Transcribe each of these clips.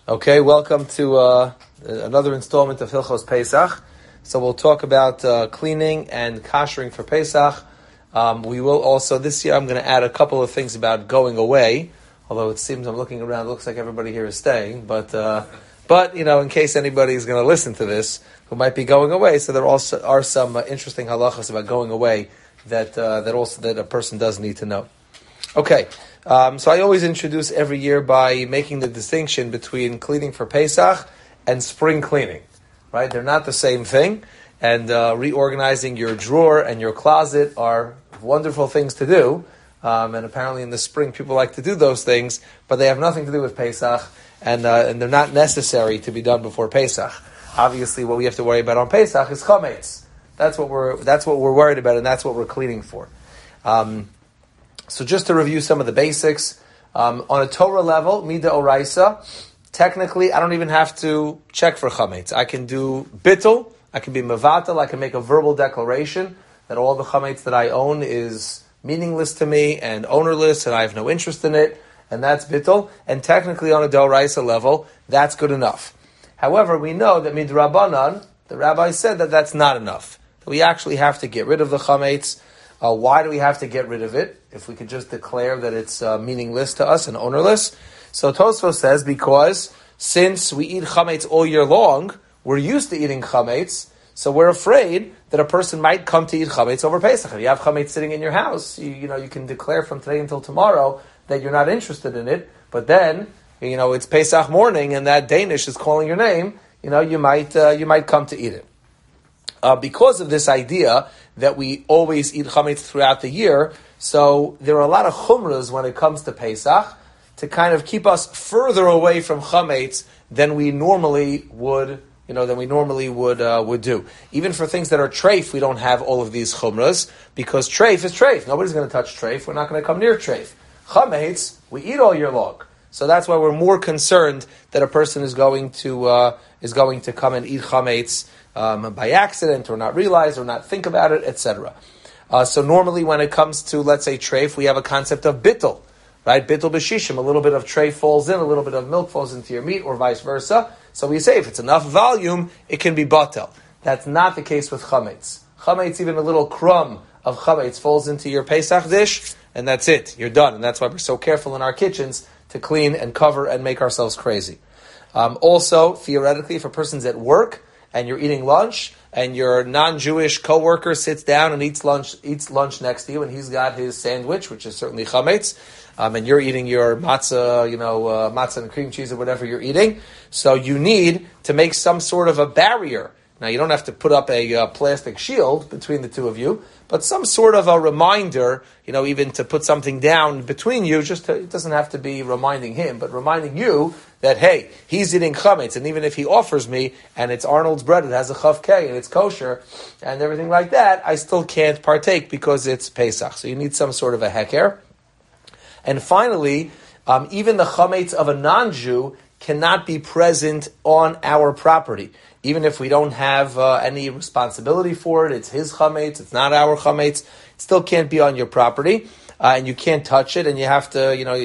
Okay, welcome to another installment of Hilchos Pesach. So we'll talk about cleaning and koshering for Pesach. We will also, this year I'm going to add a couple of things about going away, although it seems I'm looking around, it looks like everybody here is staying, but you know, in case anybody is going to listen to this who might be going away, so there also are some interesting halachas about going away that a person does need to know. Okay, so I always introduce every year by making the distinction between cleaning for Pesach and spring cleaning, right? They're not the same thing, and reorganizing your drawer and your closet are wonderful things to do, and apparently in the spring people like to do those things, but they have nothing to do with Pesach, and they're not necessary to be done before Pesach. Obviously, what we have to worry about on Pesach is chametz. That's what we're worried about, and that's what we're cleaning for. So just to review some of the basics, on a Torah level, Mida Oraisa, technically I don't even have to check for chametz. I can do bittul, I can be mevatel, I can make a verbal declaration that all the chametz that I own is meaningless to me and ownerless and I have no interest in it, and that's bittul. And technically on a Doraisa level, that's good enough. However, we know that midrabanan, the rabbi said that that's not enough. That we actually have to get rid of the chametz. Why do we have to get rid of it if we could just declare that it's meaningless to us and ownerless? So Tosfos says because since we eat chametz all year long, we're used to eating chametz, so we're afraid that a person might come to eat chametz over Pesach. If you have chametz sitting in your house, you can declare from today until tomorrow that you're not interested in it, but then it's Pesach morning and that Danish is calling your name. You might come to eat it. Because of this idea that we always eat chametz throughout the year, so there are a lot of chumras when it comes to Pesach to kind of keep us further away from chametz than we normally would do. Even for things that are treif, we don't have all of these chumras because treif is treif. Nobody's going to touch treif. We're not going to come near treif. Chametz, we eat all year long. So that's why we're more concerned that a person is going to come and eat chametz by accident, or not realize, or not think about it, etc. So normally when it comes to, let's say, treif, we have a concept of bittul, right? Bittul b'shishim, a little bit of treif falls in, a little bit of milk falls into your meat, or vice versa. So we say if it's enough volume, it can be batel. That's not the case with chametz. Chametz, even a little crumb of chametz falls into your Pesach dish, and that's it. You're done. And that's why we're so careful in our kitchens to clean and cover and make ourselves crazy. Also, theoretically, if a person's at work and you're eating lunch, and your non-Jewish coworker sits down and eats lunch next to you, and he's got his sandwich, which is certainly chametz, and you're eating your matzah, matzah and cream cheese or whatever you're eating. So you need to make some sort of a barrier. Now, you don't have to put up a plastic shield between the two of you, but some sort of a reminder, even to put something down between you, it doesn't have to be reminding him, but reminding you that, hey, he's eating chametz, and even if he offers me, and it's Arnold's bread, it has a chav K, and it's kosher, and everything like that, I still can't partake because it's Pesach. So you need some sort of a heker. And finally, even the chametz of a non-Jew cannot be present on our property. Even if we don't have any responsibility for it, it's his chametz, it's not our chametz, it still can't be on your property, and you can't touch it, and you have to,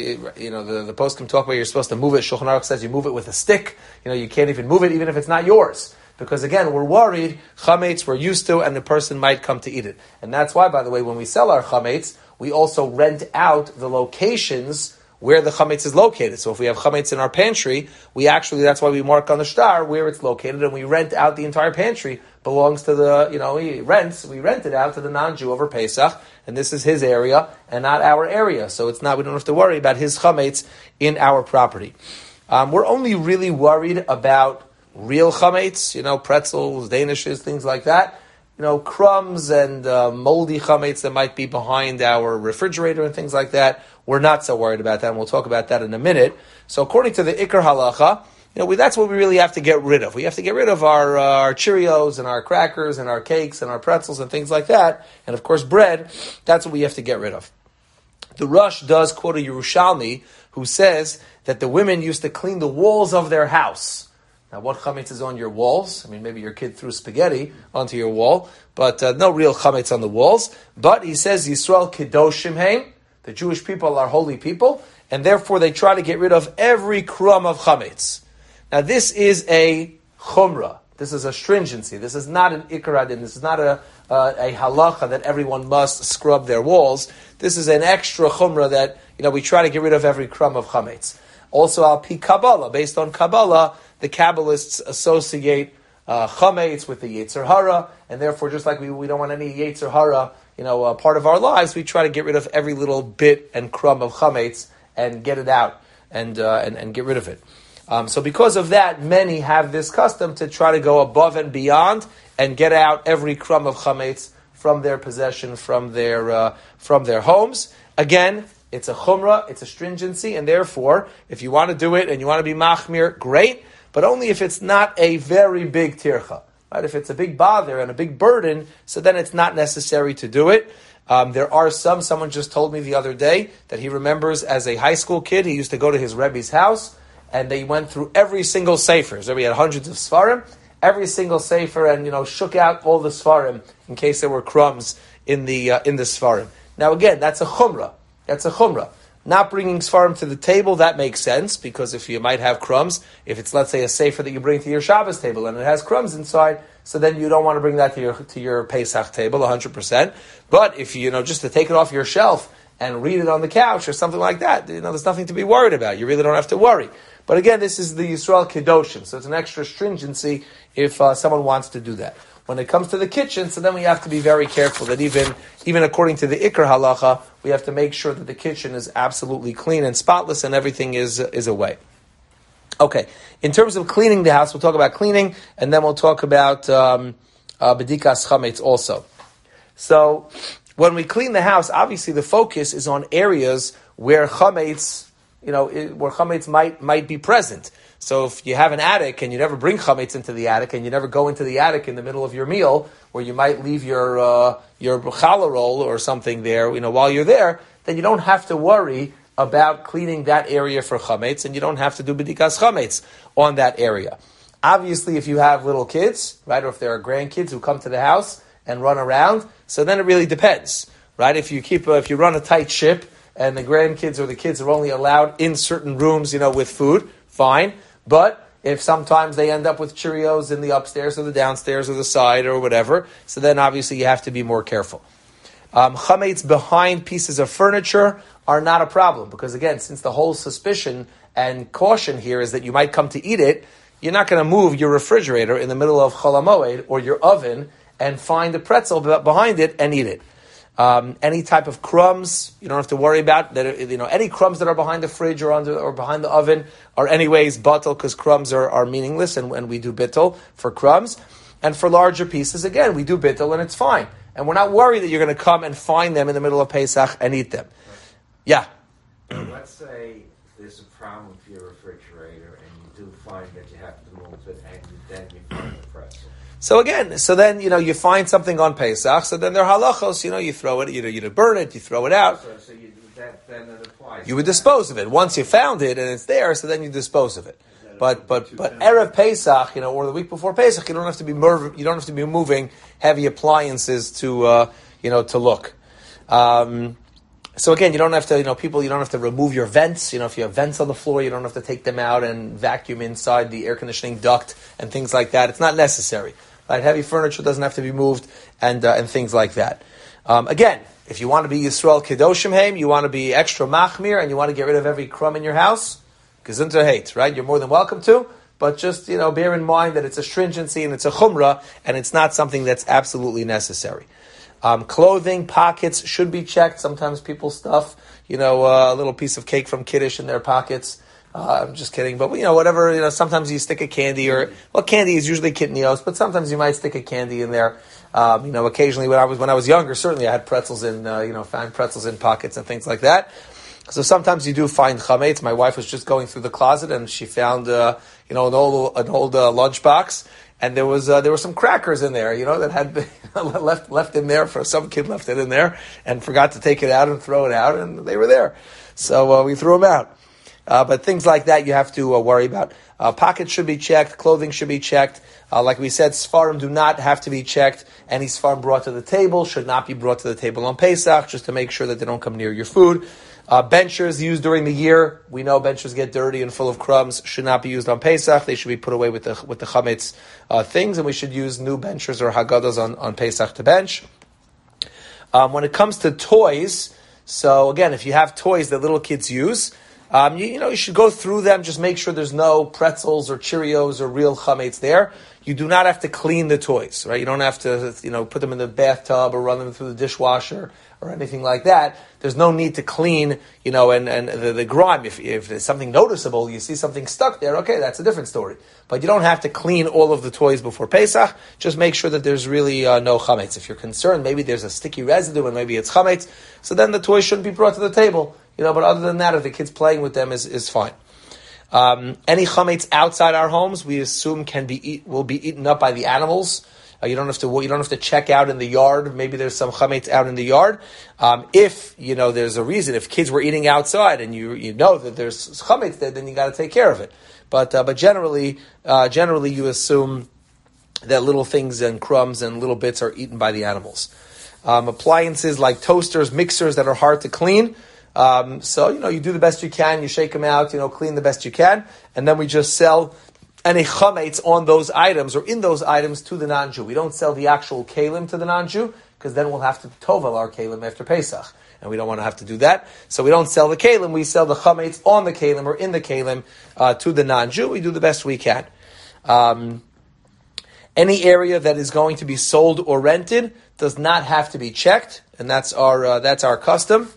the poskim talk about you're supposed to move it. Shulchan Aruch says you move it with a stick, you can't even move it even if it's not yours. Because again, we're worried, chametz we're used to, and the person might come to eat it. And that's why, by the way, when we sell our chametz, we also rent out the locations where the chametz is located. So if we have chametz in our pantry, that's why we mark on the shtar where it's located, and we rent out the entire pantry. Belongs to we rent it out to the non-Jew over Pesach, and this is his area and not our area. So we don't have to worry about his chametz in our property. We're only really worried about real chametz, pretzels, danishes, things like that. Crumbs and moldy chametz that might be behind our refrigerator and things like that. We're not so worried about that, and we'll talk about that in a minute. So according to the Ikar Halacha, that's what we really have to get rid of. We have to get rid of our Cheerios and our crackers and our cakes and our pretzels and things like that. And of course bread, that's what we have to get rid of. The Rush does quote a Yerushalmi who says that the women used to clean the walls of their house. Now, what chametz is on your walls? Maybe your kid threw spaghetti onto your wall, but no real chametz on the walls. But he says, Yisrael Kedoshim Heim, the Jewish people are holy people, and therefore they try to get rid of every crumb of chametz. Now this is a chumrah. This is a stringency. This is not an ikar hadin. This is not a halacha that everyone must scrub their walls. This is an extra chumrah that we try to get rid of every crumb of chametz. Also, al pi Kabbalah, based on Kabbalah, the Kabbalists associate chametz with the Yetzer Hara, and therefore, just like we don't want any Yetzer Hara, part of our lives, we try to get rid of every little bit and crumb of chametz and get it out and get rid of it. So because of that, many have this custom to try to go above and beyond and get out every crumb of chametz from their possession, from their homes. Again, it's a chumrah, it's a stringency, and therefore, if you want to do it and you want to be machmir, great, but only if it's not a very big tircha. Right? If it's a big bother and a big burden, so then it's not necessary to do it. There are someone just told me the other day that he remembers as a high school kid, he used to go to his Rebbe's house, and they went through every single sefer. So we had hundreds of svarim, every single sefer, and shook out all the svarim in case there were crumbs in the svarim. Now again, that's a chumrah. That's a chumrah. Not bringing svarim to the table, that makes sense, because if you might have crumbs, if it's, let's say, a sefer that you bring to your Shabbos table and it has crumbs inside, so then you don't want to bring that to your Pesach table, 100%. But if just to take it off your shelf and read it on the couch or something like that, there's nothing to be worried about. You really don't have to worry. But again, this is the Yisrael Kedoshim, so it's an extra stringency if someone wants to do that. When it comes to the kitchen, so then we have to be very careful that even according to the Ikar halacha, we have to make sure that the kitchen is absolutely clean and spotless and everything is away. Okay, in terms of cleaning the house, we'll talk about cleaning, and then we'll talk about bedikas chametz also. So, when we clean the house, obviously the focus is on areas where chametz, where chametz might be present. So if you have an attic and you never bring chametz into the attic and you never go into the attic in the middle of your meal, where you might leave your challah roll or something there, while you're there, then you don't have to worry about cleaning that area for chametz, and you don't have to do bedikas chametz on that area. Obviously, if you have little kids, right, or if there are grandkids who come to the house and run around, so then it really depends, right? If you run a tight ship and the grandkids or the kids are only allowed in certain rooms, with food, fine. But if sometimes they end up with Cheerios in the upstairs or the downstairs or the side or whatever, so then obviously you have to be more careful. Chametz behind pieces of furniture are not a problem, because again, since the whole suspicion and caution here is that you might come to eat it, you're not going to move your refrigerator in the middle of Chol HaMoed or your oven and find a pretzel behind it and eat it. Any type of crumbs, you don't have to worry about that. Any crumbs that are behind the fridge or behind the oven are anyways batel, because crumbs are meaningless, and we do bittul for crumbs. And for larger pieces, again, we do bittul and it's fine. And we're not worried that you're going to come and find them in the middle of Pesach and eat them. Yeah. Let's say there's a problem with your refrigerator and you do find that you have to move it, and then you find the pretzel. So then you find something on Pesach, so then there are halachos, you throw it, you burn it, you throw it out. So then it applies. You would dispose of it. Once you found it and it's there, so then you dispose of it. But Erev Pesach, or the week before Pesach, you don't have to be moving heavy appliances to look. So again, you don't have to, you don't have to remove your vents. If you have vents on the floor, you don't have to take them out and vacuum inside the air conditioning duct and things like that. It's not necessary. Right? Heavy furniture doesn't have to be moved and things like that. Again, if you want to be Yisrael Kedoshim Heim, you want to be extra machmir, and you want to get rid of every crumb in your house, gesundheit hate, right? You're more than welcome to, but just, bear in mind that it's a stringency and it's a chumrah, and it's not something that's absolutely necessary. Clothing, pockets should be checked. Sometimes people stuff, a little piece of cake from Kiddush in their pockets. I'm just kidding, but whatever. Sometimes you stick a candy, candy is usually kitnios, but sometimes you might stick a candy in there. Occasionally when I was younger, certainly I had pretzels in, found pretzels in pockets and things like that. So sometimes you do find chametz. My wife was just going through the closet and she found, an old lunchbox. And there were some crackers in there, that had been left in there. For some kid left it in there and forgot to take it out and throw it out, and they were there. So we threw them out. But things like that you have to worry about. Pockets should be checked. Clothing should be checked. Like we said, Sfarim do not have to be checked. Any Sfarim brought to the table should not be brought to the table on Pesach, just to make sure that they don't come near your food. Benchers used during the year, we know benchers get dirty and full of crumbs, should not be used on Pesach. They should be put away with the chametz things, and we should use new benchers or haggadahs on Pesach to bench. When it comes to toys, so again, if you have toys that little kids use, you should go through them. Just make sure there's no pretzels or Cheerios or real chametz there. You do not have to clean the toys, right? You don't have to, put them in the bathtub or run them through the dishwasher or anything like that. There's no need to clean, and the grime. If there's something noticeable, you see something stuck there, okay, that's a different story. But you don't have to clean all of the toys before Pesach. Just make sure that there's really no chametz. If you're concerned, maybe there's a sticky residue and maybe it's chametz, so then the toys shouldn't be brought to the table. But other than that, if the kid's playing with them is fine. Any chametz outside our homes, we assume will be eaten up by the animals. You don't have to check out in the yard. Maybe there's some chametz out in the yard. If there's a reason, if kids were eating outside and you know that there's chametz there, then you got to take care of it. But generally you assume that little things and crumbs and little bits are eaten by the animals. Appliances like toasters, mixers that are hard to clean. So you do the best you can. You shake them out. Clean the best you can, and then we just sell any chametz on those items or in those items to the non-Jew. We don't sell the actual kalim to the non-Jew because then we'll have to tovel our kalim after Pesach, and we don't want to have to do that. So we don't sell the kalim. We sell the chametz on the kalim or in the kalim to the non-Jew. We do the best we can. Any area that is going to be sold or rented does not have to be checked, and that's our custom.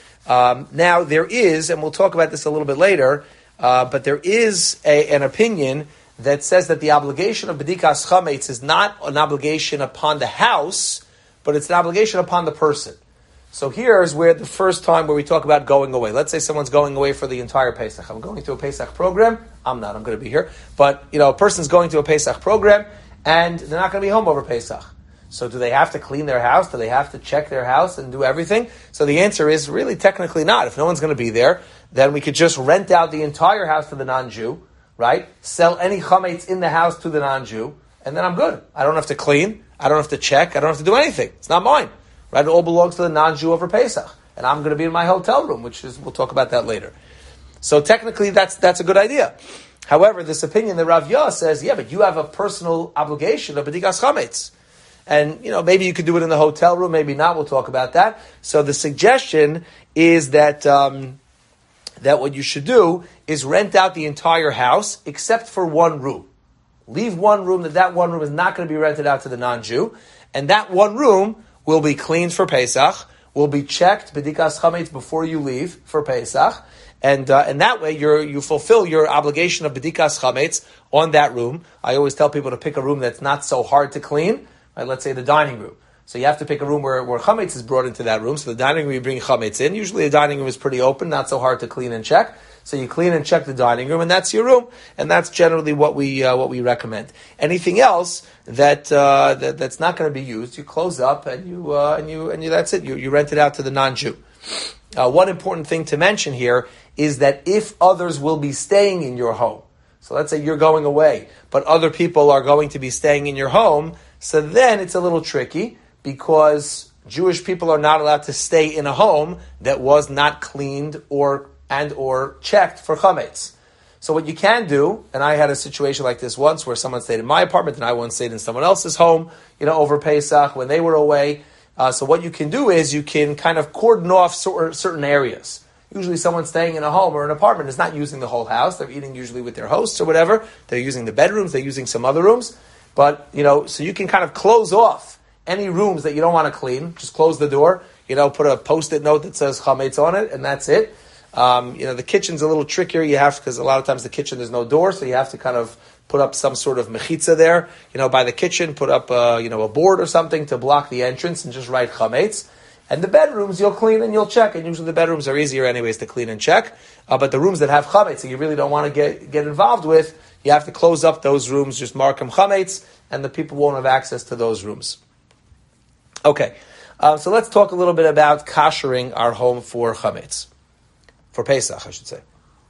Now there is, and we'll talk about this a little bit later, but there is an opinion that says that the obligation of bedikas chametz is not an obligation upon the house, but it's an obligation upon the person. So here's where the first time where we talk about going away. Let's say someone's going away for the entire Pesach. I'm going to a Pesach program. I'm going to be here. But, a person's going to a Pesach program, and they're not going to be home over Pesach. So do they have to clean their house? Do they have to check their house and do everything? So the answer is really technically not. If no one's going to be there, then we could just rent out the entire house to the non-Jew, right? Sell any chametz in the house to the non-Jew, and then I'm good. I don't have to clean. I don't have to check. I don't have to do anything. It's not mine, right? It all belongs to the non-Jew over Pesach. And I'm going to be in my hotel room, we'll talk about that later. So technically that's a good idea. However, this opinion that Rav Yah says, yeah, but you have a personal obligation of bedikas chametz. And, maybe you could do it in the hotel room, maybe not. We'll talk about that. So the suggestion is that that what you should do is rent out the entire house except for one room. Leave one room, that one room is not going to be rented out to the non-Jew. And that one room will be cleaned for Pesach, will be checked, bedikas chametz, before you leave for Pesach. And that way you fulfill your obligation of bedikas chametz on that room. I always tell people to pick a room that's not so hard to clean. Right, let's say the dining room. So you have to pick a room where chametz is brought into that room. So the dining room, you bring chametz in. Usually the dining room is pretty open, not so hard to clean and check. So you clean and check the dining room, and that's your room. And that's generally what we recommend. Anything else that's not going to be used, you close up and you that's it. You rent it out to the non-Jew. One important thing to mention here is that if others will be staying in your home, so let's say you're going away, but other people are going to be staying in your home, so then it's a little tricky because Jewish people are not allowed to stay in a home that was not cleaned or checked for chametz. So what you can do, and I had a situation like this once where someone stayed in my apartment and I once stayed in someone else's home, over Pesach when they were away. So what you can do is you can kind of cordon off certain areas. Usually someone staying in a home or an apartment is not using the whole house. They're eating usually with their hosts or whatever. They're using the bedrooms. They're using some other rooms. But, so you can kind of close off any rooms that you don't want to clean. Just close the door, put a Post-it note that says chametz on it, and that's it. The kitchen's a little trickier. Because a lot of times the kitchen, there's no door, so you have to kind of put up some sort of mechitza there, by the kitchen, put up, a board or something to block the entrance and just write chametz. And the bedrooms, you'll clean and you'll check. And usually the bedrooms are easier anyways to clean and check. But the rooms that have chametz that you really don't want to get involved with, you have to close up those rooms, just mark them chametz, and the people won't have access to those rooms. Okay, so let's talk a little bit about koshering our home for chametz. For Pesach, I should say.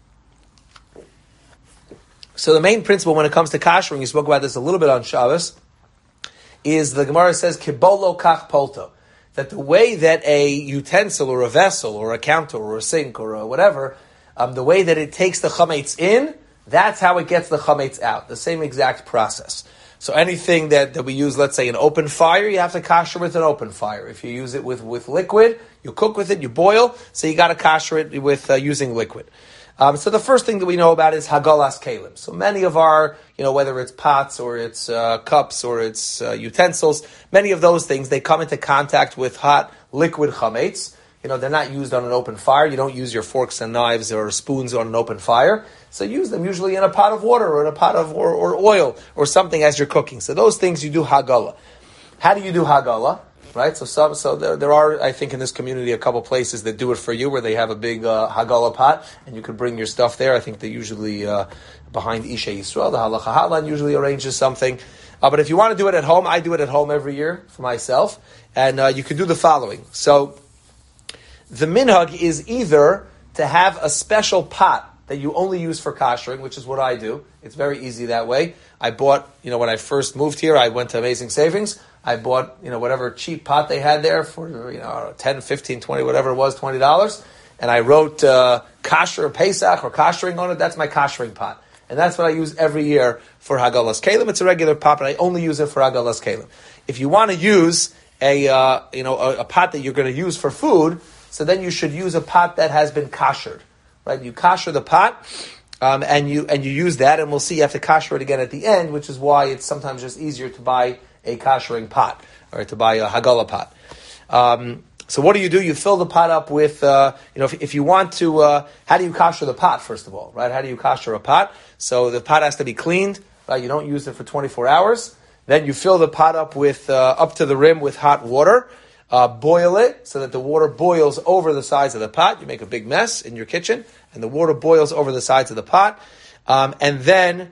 So the main principle when it comes to koshering, you spoke about this a little bit on Shabbos, is the Gemara says, Kibolo kach polto. that the way that a utensil or a vessel or a counter or a sink or a whatever, the way that it takes the chametz in, that's how it gets the chametz out. The same exact process. So anything that we use, let's say an open fire, you have to kasher with an open fire. If you use it with liquid, you cook with it, you boil, so you got to kasher it with using liquid. So the first thing that we know about is hagalas kelim. So many of our, whether it's pots or it's cups or it's utensils, many of those things, they come into contact with hot liquid chametz. They're not used on an open fire. You don't use your forks and knives or spoons on an open fire. So use them usually in a pot of water or in a pot of or oil or something as you're cooking. So those things you do hagala. How do you do hagala? Right? So there are, I think, in this community a couple places that do it for you where they have a big hagala pot and you can bring your stuff there. I think they usually behind Isha Yisrael, the Halacha Hotline usually arranges something. But if you want to do it at home, I do it at home every year for myself. And you can do the following. So the minhag is either to have a special pot that you only use for kashering, which is what I do. It's very easy that way. I bought, when I first moved here, I went to Amazing Savings. I bought, whatever cheap pot they had there for, 10, 15, 20, whatever it was, $20. And I wrote kasher Pesach or kashering on it. That's my kashering pot. And that's what I use every year for Hagalas Kelim. It's a regular pot, but I only use it for Hagalas Kelim. If you want to use a pot that you're going to use for food, so then you should use a pot that has been kashered. Right? You kasher the pot, and you use that, and we'll see you have to kasher it again at the end, which is why it's sometimes just easier to buy a kashering pot, or to buy a hagala pot. So what do? You fill the pot up with, if you want to, how do you kasher the pot, first of all, right? How do you kasher a pot? So the pot has to be cleaned, right? You don't use it for 24 hours. Then you fill the pot up with, up to the rim with hot water. Boil it so that the water boils over the sides of the pot. You make a big mess in your kitchen, and the water boils over the sides of the pot, and then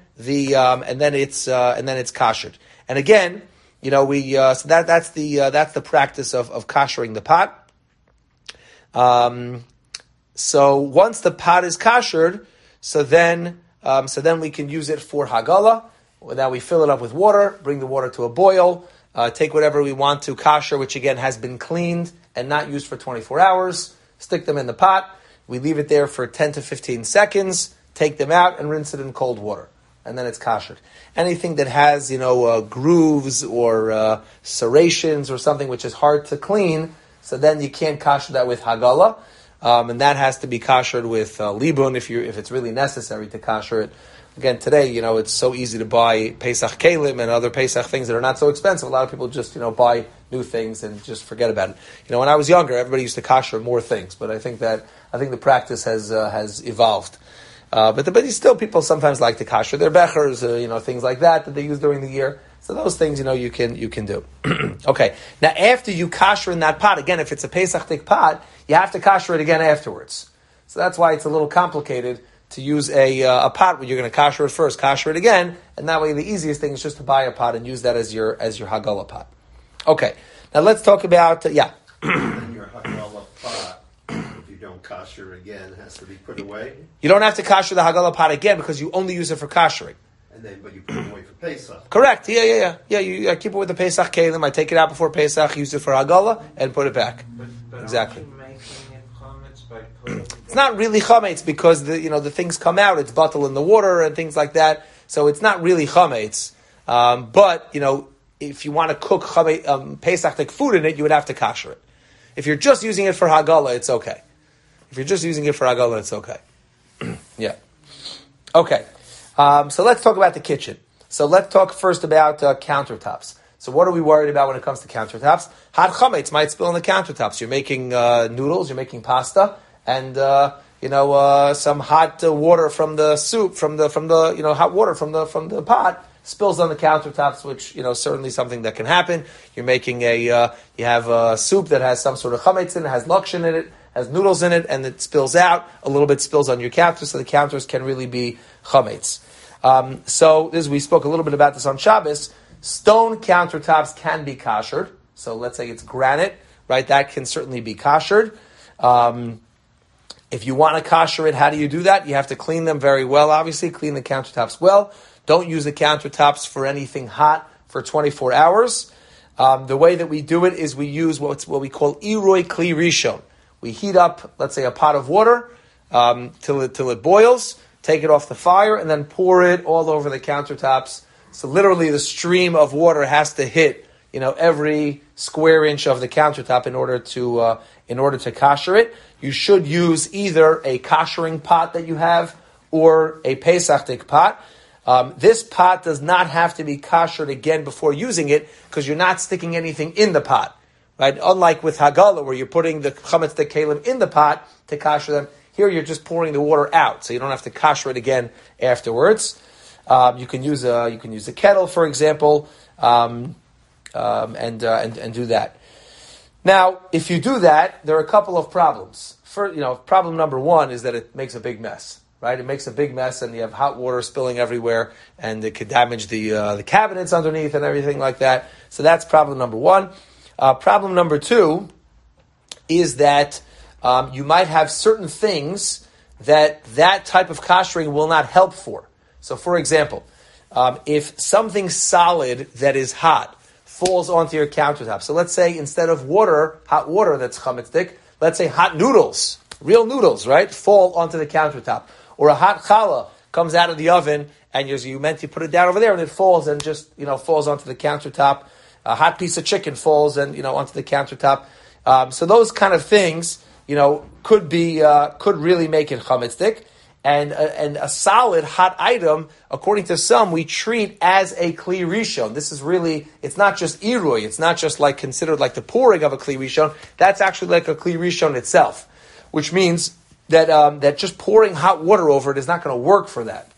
it's kashered. And again, so that's the practice of kashering the pot. So once the pot is kashered, so then we can use it for hagala. Now we fill it up with water, bring the water to a boil. Take whatever we want to kasher, which again has been cleaned and not used for 24 hours. Stick them in the pot. We leave it there for 10 to 15 seconds. Take them out and rinse it in cold water. And then it's kashered. Anything that has, grooves or serrations or something which is hard to clean, so then you can't kasher that with hagala. And that has to be kashered with libun if it's really necessary to kasher it. Again, today, it's so easy to buy Pesach Kelim and other Pesach things that are not so expensive. A lot of people just, buy new things and just forget about it. When I was younger, everybody used to kasher more things, but I think the practice has evolved. But still, people sometimes like to kasher their bechers, things like that they use during the year. So those things, you can do. Okay. Now, after you kasher in that pot, again, if it's a Pesach tik pot, you have to kasher it again afterwards. So that's why it's a little complicated to use a pot where you're going to kasher it first, kasher it again, and that way the easiest thing is just to buy a pot and use that as your hagala pot. Okay, now let's talk about And your hagala pot, if you don't kasher again, has to be put away. You don't have to kasher the hagala pot again because you only use it for kashering. But you put it away for Pesach. Correct. Yeah. You keep it with the Pesach kelim. I take it out before Pesach, use it for hagala, and put it back. But exactly. By it's not really chametz because the things come out. It's batel in the water and things like that. So it's not really chametz. But if you want to cook Pesach food in it, you would have to kasher it. If you're just using it for hagala, it's okay. It's okay. Yeah. Okay. So let's talk about the kitchen. So let's talk first about countertops. So what are we worried about when it comes to countertops? Hot chametz might spill on the countertops. You're making noodles, you're making pasta, and some hot water from the soup, from the hot water from the pot spills on the countertops, which certainly something that can happen. You're making you have a soup that has some sort of chametz in it, has lakshin in it, has noodles in it, and it spills out. A little bit spills on your counters, so the counters can really be chametz. So we spoke a little bit about this on Shabbos. Stone countertops can be kashered. So let's say it's granite, right? That can certainly be kashered. If you want to kasher it, how do you do that? You have to clean them very well, obviously. Clean the countertops well. Don't use the countertops for anything hot for 24 hours. The way that we do it is we use what we call iroi kli rishon. We heat up, let's say, a pot of water till it boils, take it off the fire, and then pour it all over the countertops. So literally the stream of water has to hit, every square inch of the countertop in order to kasher it. You should use either a kashering pot that you have or a pesachdik pot. This pot does not have to be kashered again before using it because you're not sticking anything in the pot, right? Unlike with Hagala where you're putting the chametz kalim in the pot to kasher them, here you're just pouring the water out, so you don't have to kasher it again afterwards. You can use a kettle, for example, and do that. Now, if you do that, there are a couple of problems. Problem number one is that it makes a big mess. Right, it makes a big mess, and you have hot water spilling everywhere, and it could damage the cabinets underneath and everything like that. So that's problem number one. Problem number two is that you might have certain things that type of kashering will not help for. So, for example, if something solid that is hot falls onto your countertop. So let's say instead of hot water that's chametzik, let's say hot noodles, real noodles, right, fall onto the countertop. Or a hot challah comes out of the oven, and you meant to put it down over there, and it falls and just falls onto the countertop. A hot piece of chicken falls and onto the countertop. So those kind of things could really make it chametzik. And a solid hot item, according to some, we treat as a kli rishon. This is really, it's not just irui. It's not just considered like the pouring of a kli rishon. That's actually like a kli rishon itself, which means that just pouring hot water over it is not going to work for that,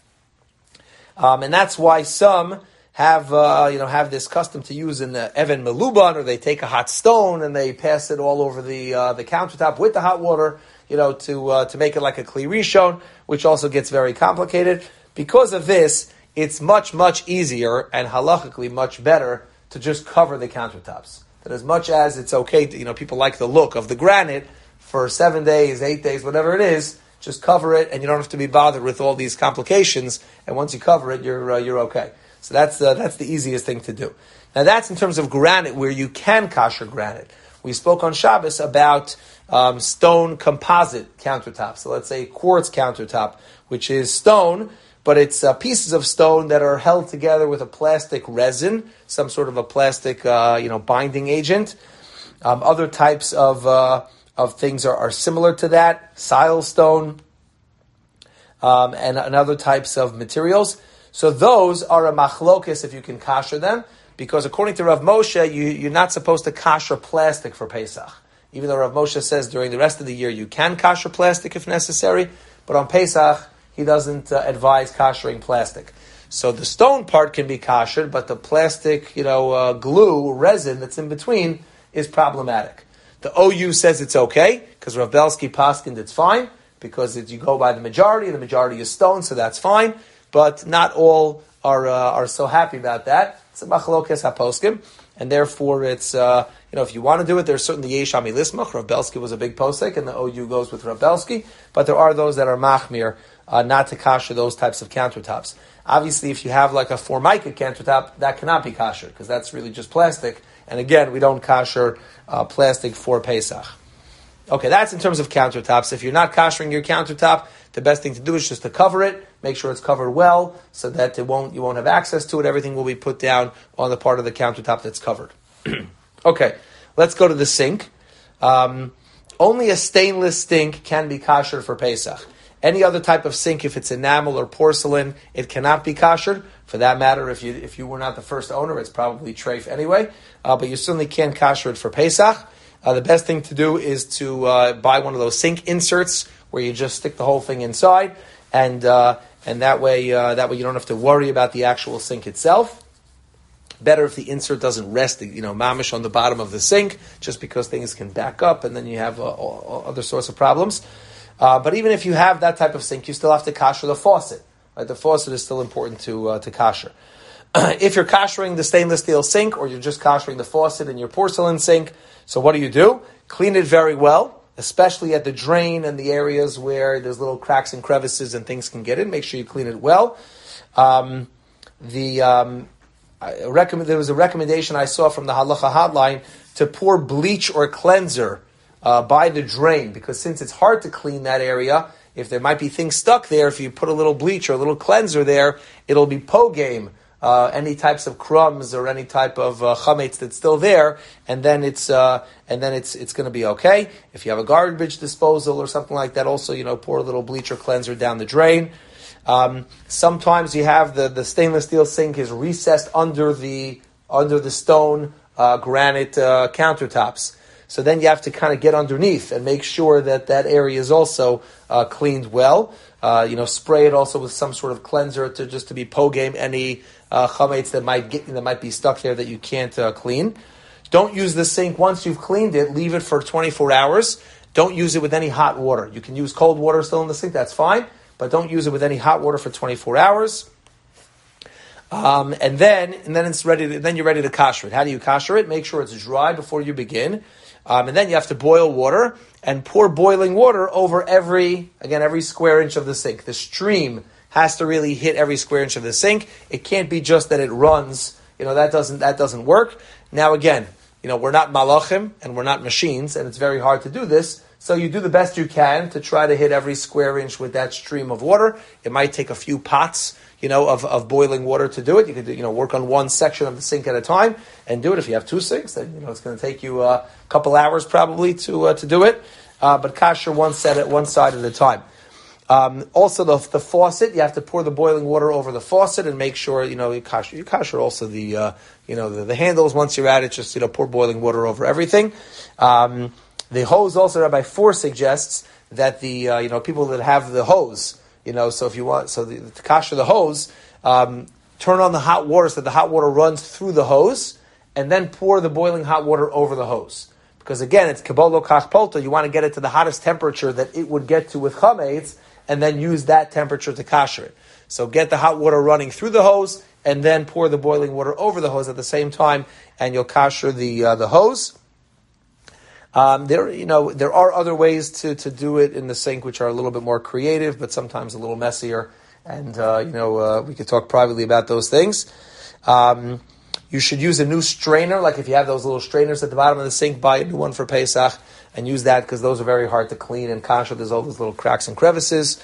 and that's why some have this custom to use in the even meluban, or they take a hot stone and they pass it all over the countertop with the hot water, to make it like a kli rishon, which also gets very complicated. Because of this, it's much easier and halachically much better to just cover the countertops. That as much as it's okay, people like the look of the granite. For 7 days, 8 days, whatever it is, just cover it, and you don't have to be bothered with all these complications. And once you cover it, you're okay. So that's the easiest thing to do. Now that's in terms of granite, where you can kasher granite. We spoke on Shabbos about stone composite countertops. So let's say quartz countertop, which is stone, but it's pieces of stone that are held together with a plastic resin, some sort of a plastic binding agent. Other types of things are similar to that, silestone, and other types of materials. So those are a machlokes if you can kasher them, because according to Rav Moshe, you're not supposed to kasher plastic for Pesach. Even though Rav Moshe says during the rest of the year you can kasher plastic if necessary, but on Pesach he doesn't advise kashering plastic. So the stone part can be kashered, but the plastic, glue, resin that's in between is problematic. The OU says it's okay, because Rav Belsky paskined it's fine, because you go by the majority is stone, so that's fine, but not all are so happy about that. It's a machlokes haposkim, and therefore it's, if you want to do it, there's certainly yesh ami lismach. Rav Belsky was a big posek, and the OU goes with Rav Belsky, but there are those that are machmir, not to kasher those types of countertops. Obviously, if you have like a formica countertop, that cannot be kasher, because that's really just plastic. And again, we don't kasher plastic for Pesach. Okay, that's in terms of countertops. If you're not kashering your countertop, the best thing to do is just to cover it, make sure it's covered well, so that you won't have access to it. Everything will be put down on the part of the countertop that's covered. Okay, let's go to the sink. Only a stainless sink can be kasher for Pesach. Any other type of sink, if it's enamel or porcelain, it cannot be kashered. For that matter, if you were not the first owner, it's probably treif anyway. But you certainly can kasher it for Pesach. The best thing to do is to buy one of those sink inserts where you just stick the whole thing inside, and that way you don't have to worry about the actual sink itself. Better if the insert doesn't rest, mamish on the bottom of the sink, just because things can back up, and then you have other sorts of problems. But even if you have that type of sink, you still have to kasher the faucet. Right? The faucet is still important to kasher. If you're kashering the stainless steel sink, or you're just kashering the faucet in your porcelain sink, so what do? Clean it very well, especially at the drain and the areas where there's little cracks and crevices and things can get in. Make sure you clean it well. there was a recommendation I saw from the Halacha Hotline to pour bleach or cleanser by the drain, because since it's hard to clean that area, if there might be things stuck there, if you put a little bleach or a little cleanser there, it'll be pogame, any types of crumbs or any type of chametz that's still there, and then it's going to be okay. If you have a garbage disposal or something like that, also pour a little bleach or cleanser down the drain. Sometimes you have the stainless steel sink is recessed under the stone granite countertops. So then you have to kind of get underneath and make sure that area is also cleaned well. Spray it also with some sort of cleanser to be pogame any chametz that might be stuck there that you can't clean. Don't use the sink once you've cleaned it. Leave it for 24 hours. Don't use it with any hot water. You can use cold water still in the sink. That's fine, but don't use it with any hot water for 24 hours. And then it's ready. Then you're ready to kasher it. How do you kasher it? Make sure it's dry before you begin. And then you have to boil water and pour boiling water over every square inch of the sink. The stream has to really hit every square inch of the sink. It can't be just that it runs. That doesn't work. Now again, we're not malachim and we're not machines, and it's very hard to do this. So you do the best you can to try to hit every square inch with that stream of water. It might take a few pots, of boiling water to do it. You could, work on one section of the sink at a time and do it. If you have two sinks, then, it's going to take you a couple hours probably to do it. But kasher one side at a time. Also the faucet, you have to pour the boiling water over the faucet and make sure, you kasher also the handles once you're at it, just, pour boiling water over everything. The hose also, Rabbi Four suggests that the, people that have the hose, so if you want, to kasher the hose, turn on the hot water so that the hot water runs through the hose, and then pour the boiling hot water over the hose. Because again, it's kabolo kach polta, you want to get it to the hottest temperature that it would get to with chametz, and then use that temperature to kasher it. So get the hot water running through the hose, and then pour the boiling water over the hose at the same time, and you'll kasher the hose. There are other ways to do it in the sink, which are a little bit more creative, but sometimes a little messier. And, we could talk privately about those things. You should use a new strainer, like if you have those little strainers at the bottom of the sink, buy a new one for Pesach and use that, because those are very hard to clean. And kasher, there's all those little cracks and crevices.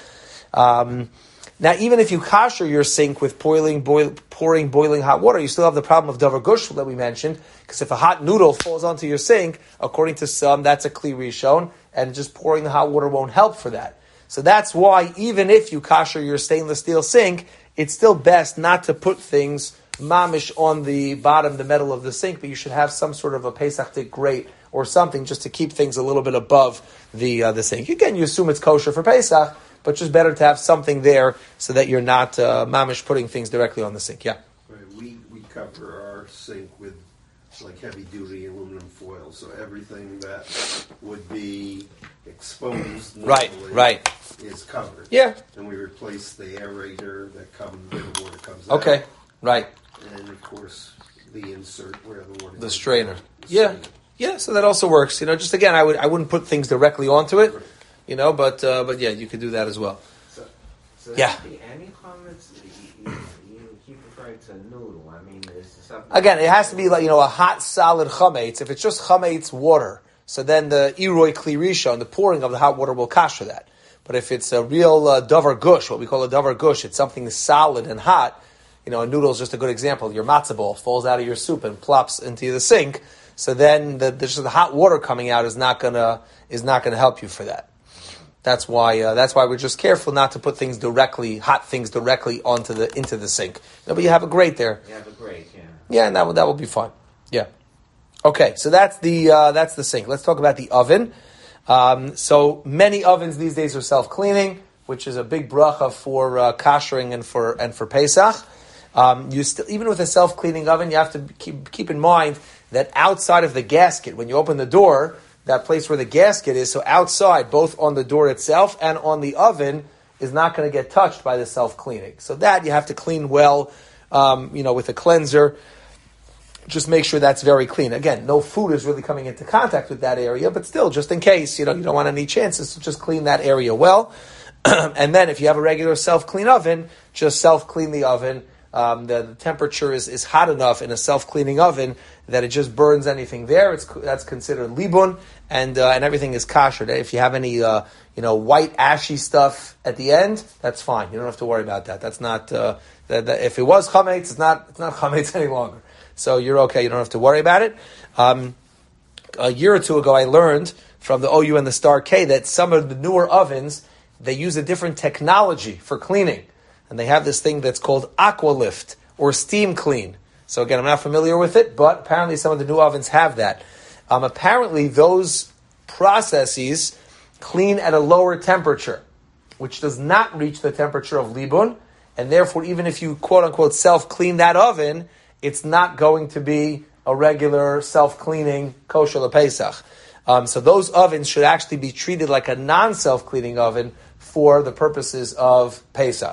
Now, even if you kasher your sink with pouring boiling hot water, you still have the problem of davar gush that we mentioned, because if a hot noodle falls onto your sink, according to some, that's a kli rishon, and just pouring the hot water won't help for that. So that's why, even if you kasher your stainless steel sink, it's still best not to put things mamish on the bottom, the metal of the sink, but you should have some sort of a Pesach grate or something just to keep things a little bit above the sink. Again, you assume it's kosher for Pesach, but just better to have something there so that you're not mamish putting things directly on the sink. Yeah. Right. We cover our sink with heavy duty aluminum foil, so everything that would be exposed right is covered. Yeah. And we replace the aerator where the water comes out. Okay. Right. And of course the insert where the water the strainer. Yeah. So that also works. Just again, I wouldn't put things directly onto it. But yeah, you could do that as well. So yeah. Any comments? You keep referring to noodle. I mean, is something again? It has to be a hot, solid chametz. If it's just chametz water, so then the iroi kli rishon, the pouring of the hot water will kasher that. But if it's a real davar gush, what we call a davar gush, it's something solid and hot. A noodle is just a good example. Your matzah ball falls out of your soup and plops into the sink. So then the hot water coming out is not gonna help you for that. That's why we're just careful not to put hot things directly into the sink. No, but you have a grate there. You have a grate, yeah. Yeah, and that will be fine. Yeah. Okay, so that's the sink. Let's talk about the oven. So many ovens these days are self-cleaning, which is a big bracha for kashering and for Pesach. Even with a self-cleaning oven, you have to keep in mind that outside of the gasket, when you open the door, that place where the gasket is, so outside, both on the door itself and on the oven, is not going to get touched by the self-cleaning. So that you have to clean well, with a cleanser. Just make sure that's very clean. Again, no food is really coming into contact with that area, but still, just in case, you don't want any chances, to just clean that area well. And then if you have a regular self-clean oven, just self-clean the oven the temperature is hot enough in a self-cleaning oven that it just burns anything there. That's considered libun, and everything is kosher. If you have any white ashy stuff at the end, that's fine. You don't have to worry about that. That's not if it was chametz, it's not chametz any longer. So you're okay. You don't have to worry about it. A year or two ago, I learned from the OU and the Star K that some of the newer ovens, they use a different technology for cleaning. And they have this thing that's called AquaLift, or steam clean. So again, I'm not familiar with it, but apparently some of the new ovens have that. Apparently those processes clean at a lower temperature, which does not reach the temperature of libun, and therefore even if you quote-unquote self-clean that oven, it's not going to be a regular self-cleaning kosher lePesach. So those ovens should actually be treated like a non-self-cleaning oven for the purposes of Pesach.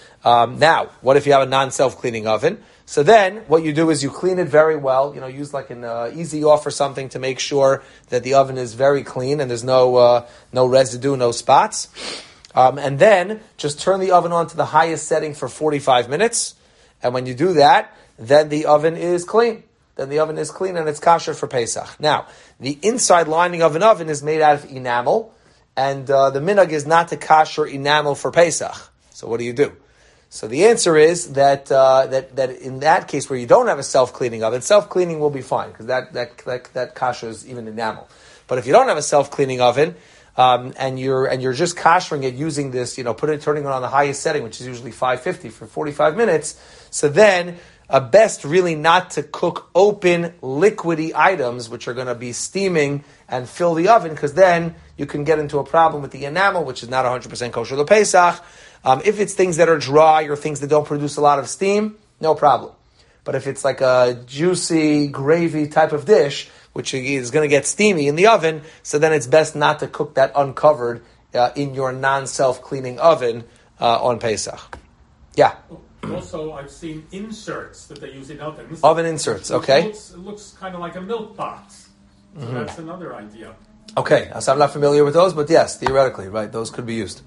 Now, what if you have a non-self-cleaning oven? So then, what you do is you clean it very well. Use like an easy off or something to make sure that the oven is very clean and there's no residue, no spots. And then just turn the oven on to the highest setting for 45 minutes. And when you do that, then the oven is clean. And it's kosher for Pesach. Now, the inside lining of an oven is made out of enamel, and the minhag is not to kosher enamel for Pesach. So what do you do? So the answer is that in that case where you don't have a self-cleaning oven, self-cleaning will be fine because that koshers even enamel. But if you don't have a self-cleaning oven and you're just koshering it using this, turning it on the highest setting, which is usually 550 for 45 minutes, so then best really not to cook open liquidy items which are going to be steaming and fill the oven, because then you can get into a problem with the enamel, which is not 100% kosher lePesach. If it's things that are dry or things that don't produce a lot of steam, no problem. But if it's like a juicy gravy type of dish, which is going to get steamy in the oven, so then it's best not to cook that uncovered in your non-self-cleaning oven on Pesach. Yeah? Also, I've seen inserts that they use in ovens. Oven inserts, okay. It looks kind of like a milk box. So that's another idea. Okay, so I'm not familiar with those, but yes, theoretically, right, those could be used.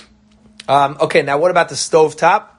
Okay, now what about the stovetop?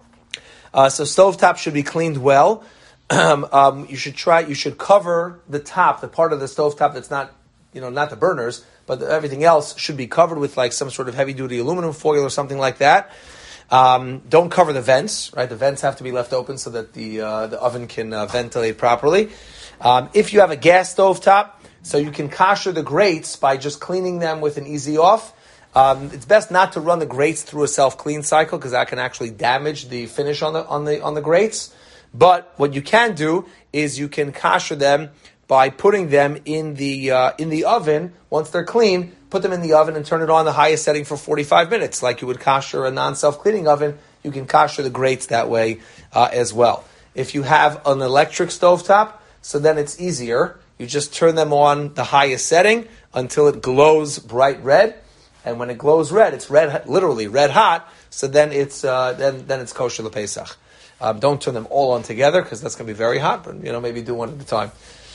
So stovetop should be cleaned well. You should cover the top, the part of the stovetop that's not, not the burners, but everything else should be covered with like some sort of heavy duty aluminum foil or something like that. Don't cover the vents, right? The vents have to be left open so that the oven can ventilate properly. If you have a gas stovetop, so you can kosher the grates by just cleaning them with an easy off. It's best not to run the grates through a self-clean cycle because that can actually damage the finish on the grates. But what you can do is you can kosher them by putting them in the oven. Once they're clean, put them in the oven and turn it on the highest setting for 45 minutes. Like you would kosher a non-self-cleaning oven, you can kosher the grates that way as well. If you have an electric stovetop, so then it's easier. You just turn them on the highest setting until it glows bright red. And when it glows red, it's red, literally red hot. So then it's then it's kosher lePesach. Don't turn them all on together because that's going to be very hot. But maybe do one at a time.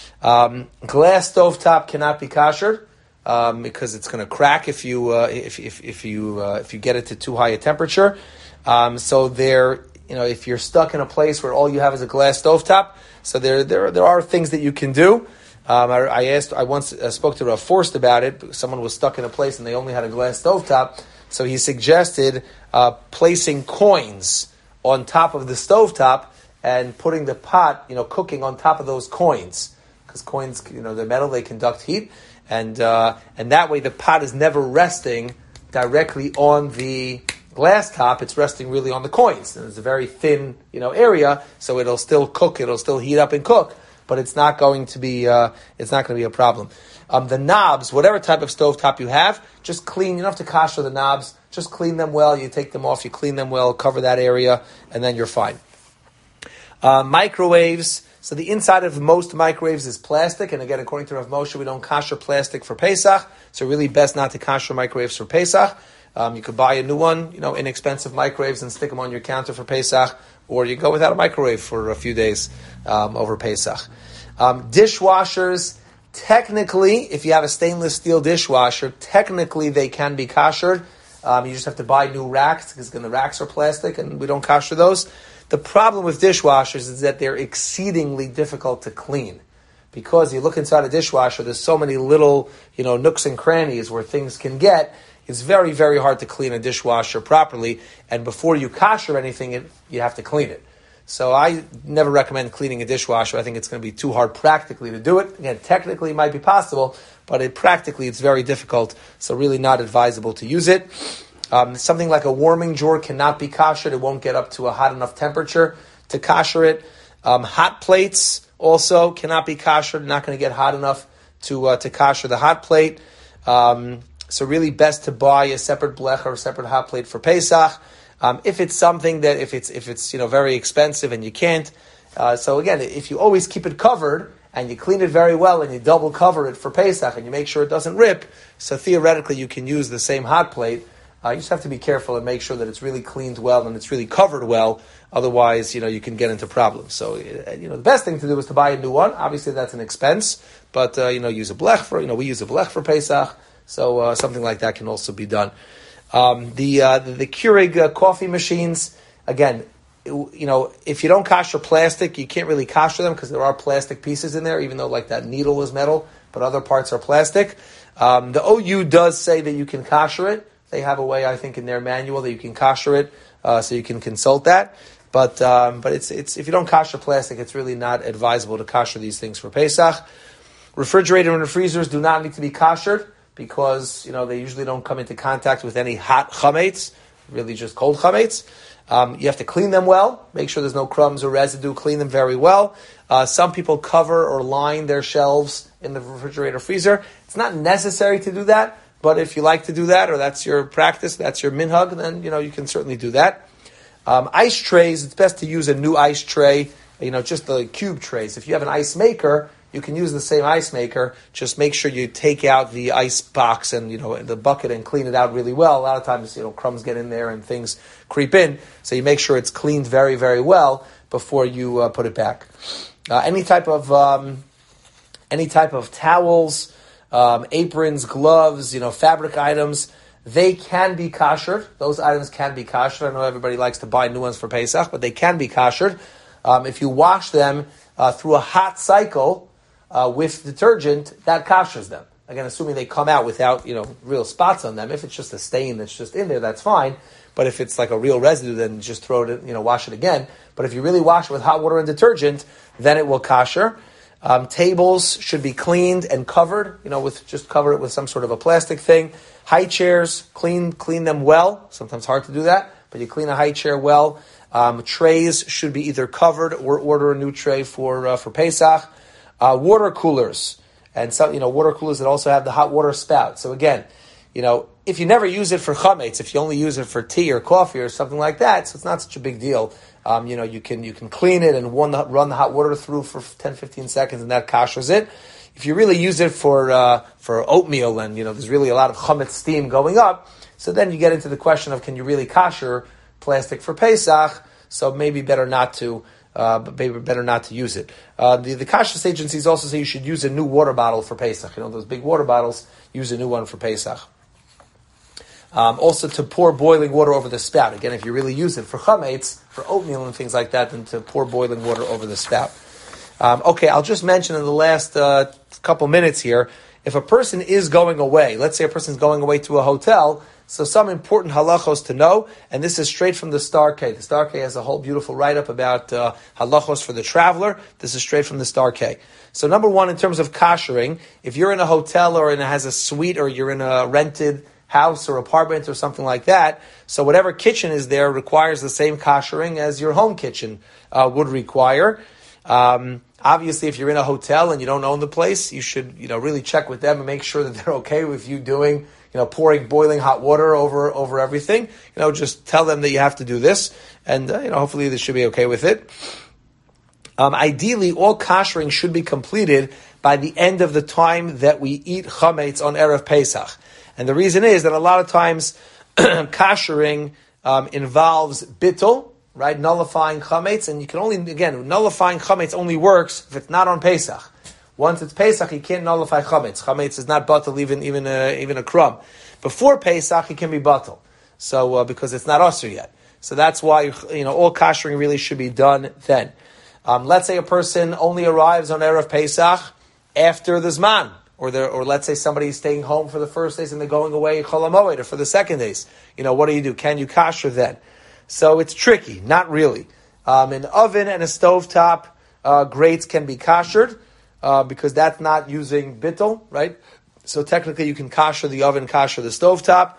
Glass stovetop cannot be koshered because it's going to crack if you get it to too high a temperature. So if you're stuck in a place where all you have is a glass stovetop, so there are things that you can do. I once spoke to Rav Forst about it. Someone was stuck in a place and they only had a glass stovetop. So he suggested placing coins on top of the stovetop and putting the pot, cooking on top of those coins. Because coins, they're metal, they conduct heat. And that way the pot is never resting directly on the glass top. It's resting really on the coins. And it's a very thin, area, so it'll still cook, it'll still heat up and cook. But it's not going to be a problem. The knobs, whatever type of stovetop you have, just clean. You don't have to kosher the knobs. Just clean them well. You take them off. You clean them well. Cover that area, and then you're fine. Microwaves. So the inside of most microwaves is plastic, and again, according to Rav Moshe, we don't kosher plastic for Pesach. So really, best not to kosher microwaves for Pesach. You could buy a new one, inexpensive microwaves, and stick them on your counter for Pesach. Or you go without a microwave for a few days over Pesach. Dishwashers, technically, if you have a stainless steel dishwasher, technically they can be koshered. You just have to buy new racks because the racks are plastic and we don't kosher those. The problem with dishwashers is that they're exceedingly difficult to clean. Because you look inside a dishwasher, there's so many little, nooks and crannies where things can get. It's very, very hard to clean a dishwasher properly. And before you kosher anything, you have to clean it. So I never recommend cleaning a dishwasher. I think it's going to be too hard practically to do it. Again, technically it might be possible, but practically it's very difficult. So really not advisable to use it. Something like a warming drawer cannot be koshered. It won't get up to a hot enough temperature to kosher it. Hot plates also cannot be koshered. Not going to get hot enough to kosher the hot plate. So really best to buy a separate blech or a separate hot plate for Pesach. If it's something that if it's very expensive and you can't. So again, if you always keep it covered and you clean it very well and you double cover it for Pesach and you make sure it doesn't rip, so theoretically you can use the same hot plate. You just have to be careful and make sure that it's really cleaned well and it's really covered well. Otherwise, you can get into problems. So, the best thing to do is to buy a new one. Obviously, that's an expense, but use a blech for. We use a blech for Pesach, so something like that can also be done. The Keurig coffee machines, again, if you don't kosher plastic, you can't really kosher them because there are plastic pieces in there, even though like that needle is metal, but other parts are plastic. The OU does say that you can kosher it. They have a way, I think, in their manual that you can kosher it, so you can consult that. But it's if you don't kosher plastic, it's really not advisable to kosher these things for Pesach. Refrigerator and freezers do not need to be koshered because they usually don't come into contact with any hot chametz, really just cold chametz. You have to clean them well, make sure there's no crumbs or residue, clean them very well. Some people cover or line their shelves in the refrigerator freezer. It's not necessary to do that, but if you like to do that or that's your practice, that's your minhag, then you can certainly do that. Ice trays, it's best to use a new ice tray, just the cube trays. If you have an ice maker, you can use the same ice maker. Just make sure you take out the ice box and the bucket and clean it out really well. A lot of times crumbs get in there and things creep in, so you make sure it's cleaned very, very well before you put it back. Any type of towels, aprons, gloves, fabric items, they can be koshered. Those items can be koshered. I know everybody likes to buy new ones for Pesach, but they can be koshered. If you wash them through a hot cycle with detergent, that koshers them. Again, assuming they come out without real spots on them. If it's just a stain that's just in there, that's fine. But if it's like a real residue, then just throw it in, wash it again. But if you really wash it with hot water and detergent, then it will kosher. Tables should be cleaned and covered, just cover it with some sort of a plastic thing. High chairs, clean them well. Sometimes hard to do that, but you clean a high chair well. Trays should be either covered or order a new tray for Pesach. Water coolers, and some, water coolers that also have the hot water spout. So again, if you never use it for chametz, if you only use it for tea or coffee or something like that, so it's not such a big deal. You can clean it and run the hot water through for 10-15 seconds, and that koshers it. If you really use it for oatmeal, and there's really a lot of chametz steam going up, so then you get into the question of can you really kosher plastic for Pesach? So maybe better not to. But maybe better not to use it. The kashrus agencies also say you should use a new water bottle for Pesach. Those big water bottles, use a new one for Pesach. Also to pour boiling water over the spout. Again, if you really use it for chametz, for oatmeal and things like that, then to pour boiling water over the spout. Okay, I'll just mention in the last couple minutes here, if a person is going away, let's say a person is going away to a hotel, so some important halachos to know, and this is straight from the Star K. The Star K has a whole beautiful write-up about halachos for the traveler. This is straight from the Star K. So number one, in terms of koshering, if you're in a hotel or has a suite or you're in a rented house or apartment or something like that, so whatever kitchen is there requires the same koshering as your home kitchen would require. Obviously, if you're in a hotel and you don't own the place, you should really check with them and make sure that they're okay with you doing pouring boiling hot water over everything. Just tell them that you have to do this, and hopefully they should be okay with it. Ideally, all koshering should be completed by the end of the time that we eat chametz on Erev Pesach. And the reason is that a lot of times koshering involves bittul, right, nullifying chametz, and you can only, nullifying chametz only works if it's not on Pesach. Once it's Pesach, you can't nullify chametz. Chametz is not batal even a crumb. Before Pesach, it can be batal. So because it's not usher yet. So that's why, all koshering really should be done then. Let's say a person only arrives on Erev Pesach after the Zman, or let's say somebody's staying home for the first days and they're going away Chol HaMoed, or for the second days. What do? Can you kasher then? So it's tricky, not really. An oven and a stovetop grates can be kashered, because that's not using bittul, right? So technically you can kasher the oven, kasher the stovetop.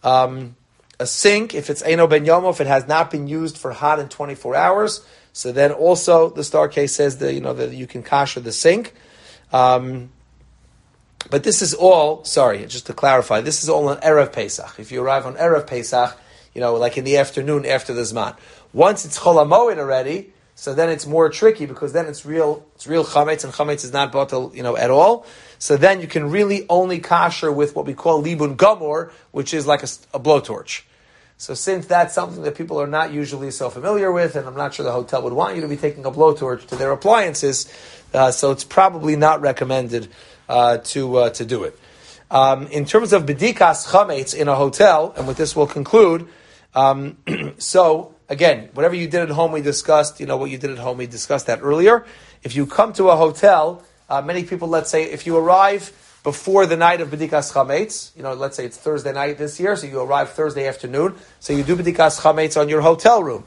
A sink, if it's Eino Ben Yomo, if it has not been used for hot in 24 hours, so then also the Star Case says that, that you can kasher the sink. But this is all, just to clarify, this is all on Erev Pesach. If you arrive on Erev Pesach, like in the afternoon after the Zman. Once it's Chol HaMoed already, so then it's more tricky, because then it's real chametz, and chametz is not batel, at all. So then you can really only kasher with what we call libun gamor, which is like a blowtorch. So since that's something that people are not usually so familiar with, and I'm not sure the hotel would want you to be taking a blowtorch to their appliances, so it's probably not recommended to do it. In terms of bedikas chametz in a hotel, and with this we'll conclude. So again, whatever you did at home, we discussed. What you did at home, we discussed that earlier. If you come to a hotel, many people, let's say, if you arrive before the night of B'dikas Chametz, let's say it's Thursday night this year, so you arrive Thursday afternoon, so you do B'dikas Chametz on your hotel room.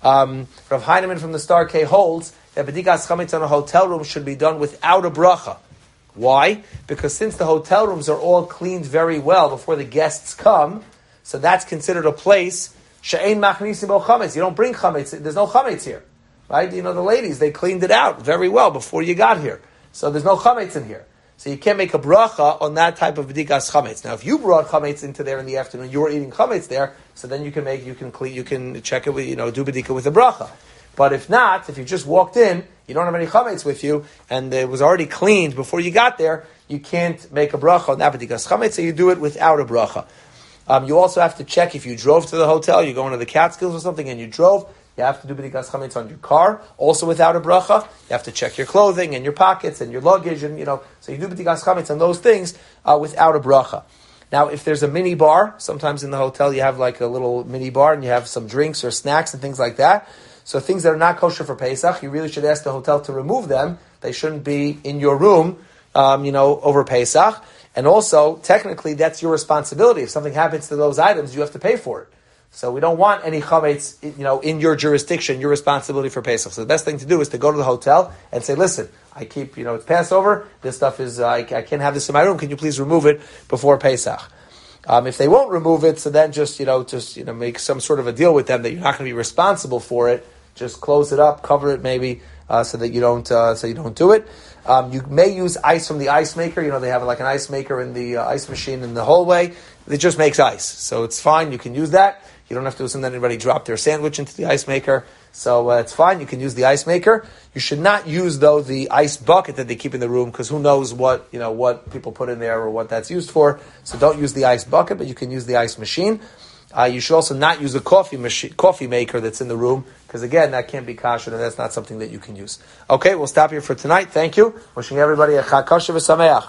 Rav Heinemann from the Star K holds that B'dikas Chametz on a hotel room should be done without a bracha. Why? Because since the hotel rooms are all cleaned very well before the guests come, so that's considered a place, she'ein machnisim bo chametz. You don't bring chametz, there's no chametz here. Right? The ladies, they cleaned it out very well before you got here. So there's no chametz in here. So you can't make a bracha on that type of b'dikas chametz. Now, if you brought chametz into there in the afternoon, you were eating chametz there, so then you can check it with, do b'dika with a bracha. But if not, if you just walked in, you don't have any chametz with you, and it was already cleaned before you got there, you can't make a bracha on that b'dikas chametz, so you do it without a bracha. You also have to check if you drove to the hotel, you're going to the Catskills or something, and you drove, you have to do b'dikas chametz on your car, also without a bracha. You have to check your clothing and your pockets and your luggage, and so you do b'dikas chametz on those things without a bracha. Now, if there's a mini bar, sometimes in the hotel you have like a little mini bar and you have some drinks or snacks and things like that. So things that are not kosher for Pesach, you really should ask the hotel to remove them. They shouldn't be in your room, over Pesach. And also, technically, that's your responsibility. If something happens to those items, you have to pay for it. So we don't want any chametz, in your jurisdiction, your responsibility for Pesach. So the best thing to do is to go to the hotel and say, listen, I keep, it's Passover, this stuff is, I can't have this in my room, can you please remove it before Pesach? If they won't remove it, so then just make some sort of a deal with them that you're not going to be responsible for it. Just close it up, cover it maybe, so that you don't do it. You may use ice from the ice maker. They have like an ice maker in the ice machine in the hallway. It just makes ice. So it's fine. You can use that. You don't have to listen to anybody drop their sandwich into the ice maker. So it's fine. You can use the ice maker. You should not use, though, the ice bucket that they keep in the room, because who knows what people put in there or what that's used for. So don't use the ice bucket, but you can use the ice machine. You should also not use a coffee maker that's in the room, because again, that can't be kosher, and that's not something that you can use. Okay, we'll stop here for tonight. Thank you. Wishing everybody a Chag Kosher v'Sameach.